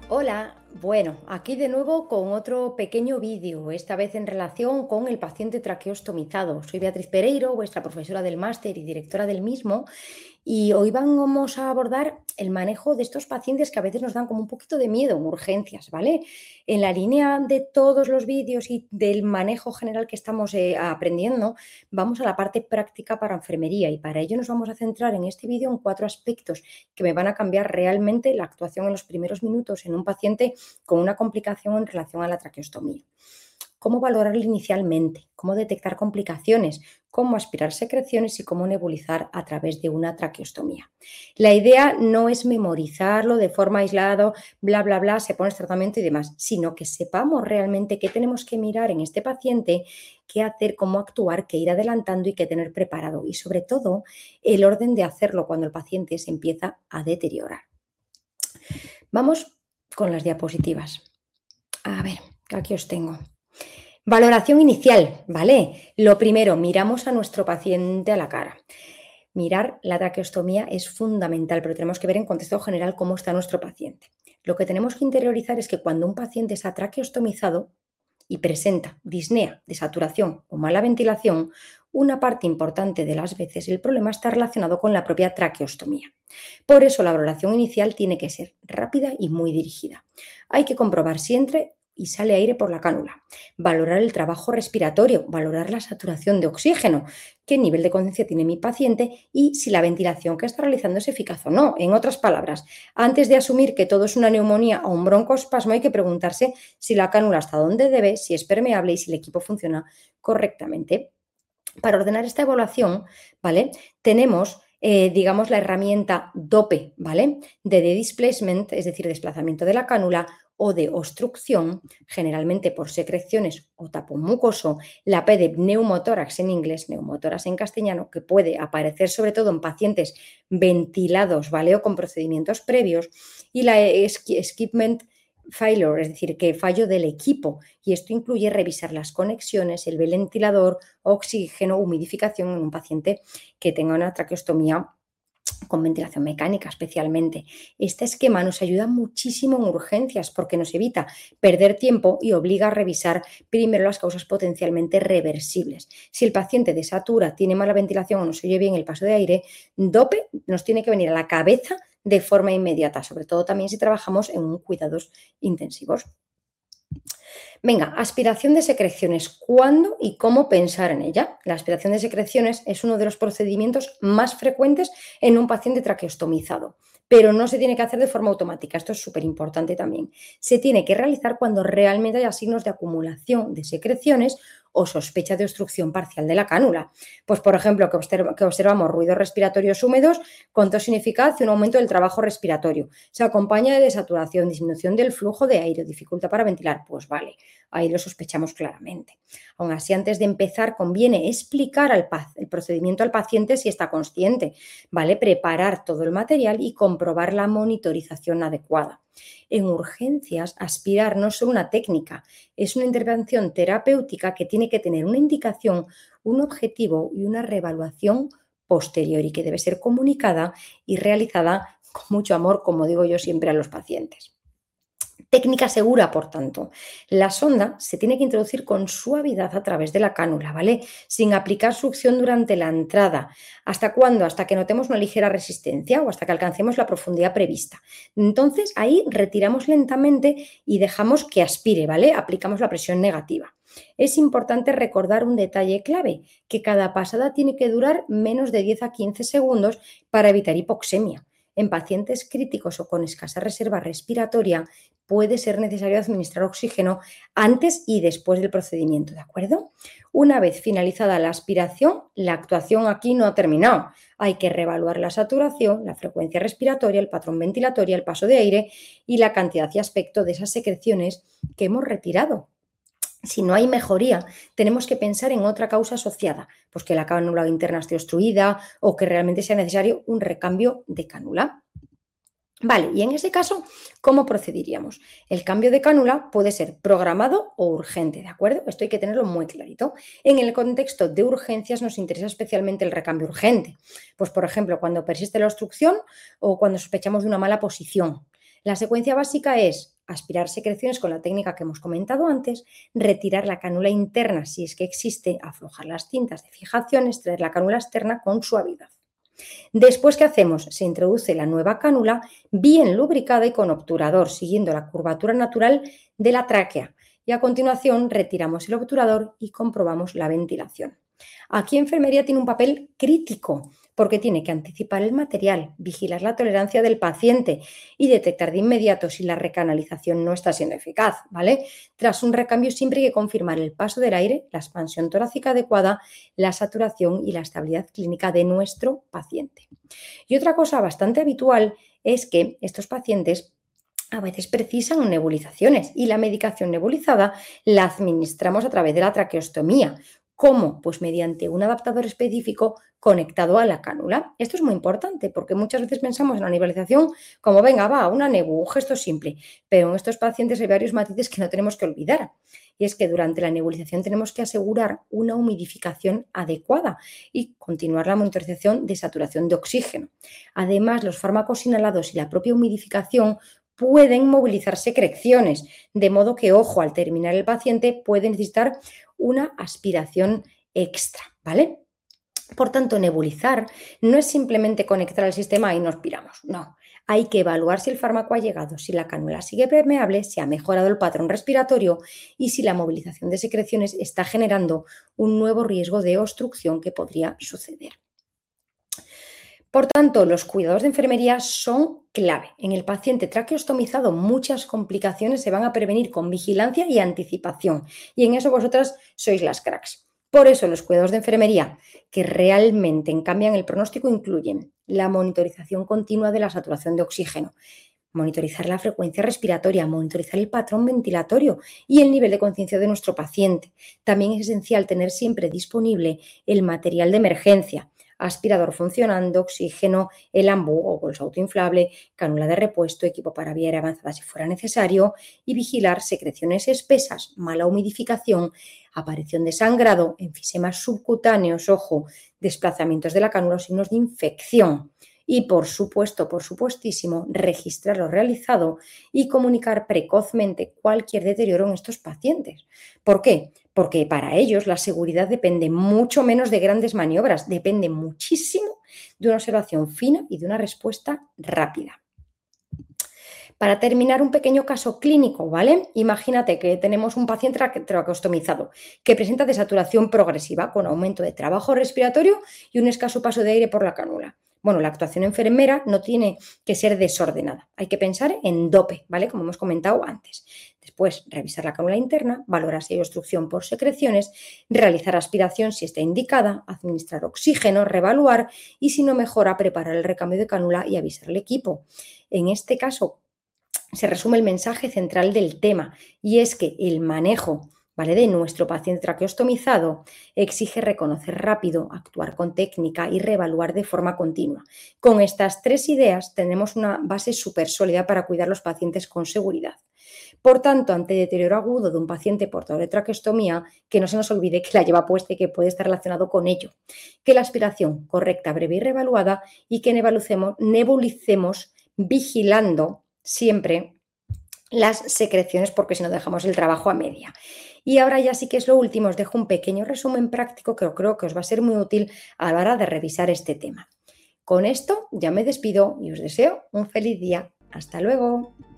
Hola, bueno, aquí de nuevo con otro pequeño vídeo, esta vez en relación con el paciente traqueostomizado. Soy Beatriz Pereiro, vuestra profesora del máster y directora del mismo, y hoy vamos a abordar el manejo de estos pacientes que a veces nos dan como un poquito de miedo en urgencias, ¿vale? En la línea de todos los vídeos y del manejo general que estamos aprendiendo, vamos a la parte práctica para enfermería y para ello nos vamos a centrar en este vídeo en 4 aspectos que me van a cambiar realmente la actuación en los primeros minutos en un paciente con una complicación en relación a la traqueostomía. Cómo valorarlo inicialmente, cómo detectar complicaciones, cómo aspirar secreciones y cómo nebulizar a través de una traqueostomía. La idea no es memorizarlo de forma aislada, bla, bla, bla, se pone tratamiento y demás, sino que sepamos realmente qué tenemos que mirar en este paciente, qué hacer, cómo actuar, qué ir adelantando y qué tener preparado. Y sobre todo, el orden de hacerlo cuando el paciente se empieza a deteriorar. Vamos con las diapositivas. A ver, aquí os tengo. Valoración inicial, ¿vale? Lo primero, miramos a nuestro paciente a la cara. Mirar la traqueostomía es fundamental, pero tenemos que ver en contexto general cómo está nuestro paciente. Lo que tenemos que interiorizar es que cuando un paciente está traqueostomizado y presenta disnea, desaturación o mala ventilación, una parte importante de las veces el problema está relacionado con la propia traqueostomía. Por eso la valoración inicial tiene que ser rápida y muy dirigida. Hay que comprobar si entra y sale aire por la cánula, valorar el trabajo respiratorio, valorar la saturación de oxígeno, qué nivel de conciencia tiene mi paciente y si la ventilación que está realizando es eficaz o no. En otras palabras, antes de asumir que todo es una neumonía o un broncoespasmo, hay que preguntarse si la cánula está donde debe, si es permeable y si el equipo funciona correctamente. Para ordenar esta evaluación, ¿vale? Tenemos, digamos, la herramienta DOPE, ¿vale? De displacement, es decir, desplazamiento de la cánula, o de obstrucción, generalmente por secreciones o tapón mucoso, la P de pneumotórax en inglés, neumotórax en castellano, que puede aparecer sobre todo en pacientes ventilados, ¿vale? O con procedimientos previos, y la equipment failure, es decir, que fallo del equipo, y esto incluye revisar las conexiones, el ventilador, oxígeno, humidificación en un paciente que tenga una traqueostomía con ventilación mecánica especialmente. Este esquema nos ayuda muchísimo en urgencias porque nos evita perder tiempo y obliga a revisar primero las causas potencialmente reversibles. Si el paciente desatura, tiene mala ventilación o no se oye bien el paso de aire, DOPE nos tiene que venir a la cabeza de forma inmediata, sobre todo también si trabajamos en un cuidados intensivos. Venga, aspiración de secreciones. ¿Cuándo y cómo pensar en ella? La aspiración de secreciones es uno de los procedimientos más frecuentes en un paciente traqueostomizado, pero no se tiene que hacer de forma automática. Esto es súper importante también. Se tiene que realizar cuando realmente haya signos de acumulación de secreciones o sospecha de obstrucción parcial de la cánula. Pues, por ejemplo, que observamos ruidos respiratorios húmedos con tos ineficaz y un aumento del trabajo respiratorio. Se acompaña de desaturación, disminución del flujo de aire, dificultad para ventilar. Pues vale, ahí lo sospechamos claramente. Aún así, antes de empezar, conviene explicar el procedimiento al paciente si está consciente, ¿vale? Preparar todo el material y comprobar la monitorización adecuada. En urgencias, aspirar no es solo una técnica, es una intervención terapéutica que tiene que tener una indicación, un objetivo y una reevaluación posterior y que debe ser comunicada y realizada con mucho amor, como digo yo siempre a los pacientes. Técnica segura, por tanto. La sonda se tiene que introducir con suavidad a través de la cánula, ¿vale? Sin aplicar succión durante la entrada. ¿Hasta cuándo? Hasta que notemos una ligera resistencia o hasta que alcancemos la profundidad prevista. Entonces, ahí retiramos lentamente y dejamos que aspire, ¿vale? Aplicamos la presión negativa. Es importante recordar un detalle clave, que cada pasada tiene que durar menos de 10 a 15 segundos para evitar hipoxemia. En pacientes críticos o con escasa reserva respiratoria, puede ser necesario administrar oxígeno antes y después del procedimiento, ¿de acuerdo? Una vez finalizada la aspiración, la actuación aquí no ha terminado. Hay que reevaluar la saturación, la frecuencia respiratoria, el patrón ventilatorio, el paso de aire y la cantidad y aspecto de esas secreciones que hemos retirado. Si no hay mejoría, tenemos que pensar en otra causa asociada, pues que la cánula interna esté obstruida o que realmente sea necesario un recambio de cánula. Vale, y en ese caso, ¿cómo procederíamos? El cambio de cánula puede ser programado o urgente, ¿de acuerdo? Esto hay que tenerlo muy clarito. En el contexto de urgencias nos interesa especialmente el recambio urgente. Pues, por ejemplo, cuando persiste la obstrucción o cuando sospechamos de una mala posición. La secuencia básica es aspirar secreciones con la técnica que hemos comentado antes, retirar la cánula interna si es que existe, aflojar las cintas de fijación, extraer la cánula externa con suavidad. Después, ¿qué hacemos? Se introduce la nueva cánula bien lubricada y con obturador, siguiendo la curvatura natural de la tráquea. Y a continuación retiramos el obturador y comprobamos la ventilación. Aquí enfermería tiene un papel crítico porque tiene que anticipar el material, vigilar la tolerancia del paciente y detectar de inmediato si la recanalización no está siendo eficaz, ¿vale? Tras un recambio siempre hay que confirmar el paso del aire, la expansión torácica adecuada, la saturación y la estabilidad clínica de nuestro paciente. Y otra cosa bastante habitual es que estos pacientes a veces precisan nebulizaciones y la medicación nebulizada la administramos a través de la traqueostomía. ¿Cómo? Pues mediante un adaptador específico conectado a la cánula. Esto es muy importante porque muchas veces pensamos en la nebulización como, venga, va, una nebu, un gesto simple, pero en estos pacientes hay varios matices que no tenemos que olvidar. Y es que durante la nebulización tenemos que asegurar una humidificación adecuada y continuar la monitorización de saturación de oxígeno. Además, los fármacos inhalados y la propia humidificación pueden movilizar secreciones, de modo que, ojo, al terminar el paciente puede necesitar una aspiración extra, ¿vale? Por tanto, nebulizar no es simplemente conectar al sistema y nos piramos, no. Hay que evaluar si el fármaco ha llegado, si la cánula sigue permeable, si ha mejorado el patrón respiratorio y si la movilización de secreciones está generando un nuevo riesgo de obstrucción que podría suceder. Por tanto, los cuidados de enfermería son clave. En el paciente traqueostomizado muchas complicaciones se van a prevenir con vigilancia y anticipación. Y en eso vosotras sois las cracks. Por eso los cuidados de enfermería que realmente cambian el pronóstico incluyen la monitorización continua de la saturación de oxígeno, monitorizar la frecuencia respiratoria, monitorizar el patrón ventilatorio y el nivel de conciencia de nuestro paciente. También es esencial tener siempre disponible el material de emergencia, aspirador funcionando, oxígeno, el ambú o bolso autoinflable, cánula de repuesto, equipo para vía aérea avanzada si fuera necesario y vigilar secreciones espesas, mala humidificación, aparición de sangrado, enfisemas subcutáneos, ojo, desplazamientos de la cánula o signos de infección. Y por supuesto, por supuestísimo, registrar lo realizado y comunicar precozmente cualquier deterioro en estos pacientes. ¿Por qué? Porque para ellos la seguridad depende mucho menos de grandes maniobras, depende muchísimo de una observación fina y de una respuesta rápida. Para terminar, un pequeño caso clínico, ¿vale? Imagínate que tenemos un paciente traqueostomizado que presenta desaturación progresiva con aumento de trabajo respiratorio y un escaso paso de aire por la cánula. Bueno, la actuación enfermera no tiene que ser desordenada. Hay que pensar en dope, ¿vale? Como hemos comentado antes. Después, revisar la cánula interna, valorar si hay obstrucción por secreciones, realizar aspiración si está indicada, administrar oxígeno, reevaluar y si no mejora, preparar el recambio de cánula y avisar al equipo. En este caso, se resume el mensaje central del tema y es que el manejo, ¿vale?, de nuestro paciente traqueostomizado exige reconocer rápido, actuar con técnica y reevaluar de forma continua. Con estas tres ideas tenemos una base súper sólida para cuidar a los pacientes con seguridad. Por tanto, ante deterioro agudo de un paciente portador de traqueostomía, que no se nos olvide que la lleva puesta y que puede estar relacionado con ello, que la aspiración correcta, breve y reevaluada y que nebulicemos vigilando siempre las secreciones porque si no dejamos el trabajo a media. Y ahora ya sí que es lo último, os dejo un pequeño resumen práctico que creo que os va a ser muy útil a la hora de revisar este tema. Con esto ya me despido y os deseo un feliz día. Hasta luego.